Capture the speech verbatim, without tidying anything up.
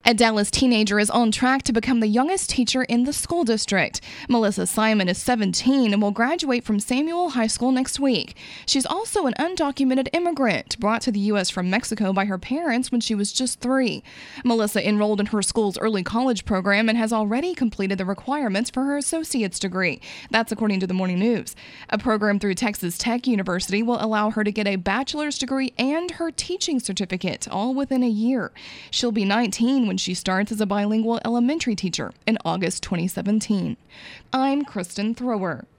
A Dallas teenager is on track to become the youngest teacher in the school district. Melissa Simon is seventeen and will graduate from Samuel High School next week. She's also an undocumented immigrant brought to the U S from Mexico by her parents when she was just three. Melissa enrolled in her school's early college program and has already completed the requirements for her associate's degree. That's according to the Morning News. A program through Texas Tech University will allow her to get a bachelor's degree and her teaching certificate all within a year. She'll be nineteen when she starts as a bilingual elementary teacher in August twenty seventeen. I'm Kristen Thrower.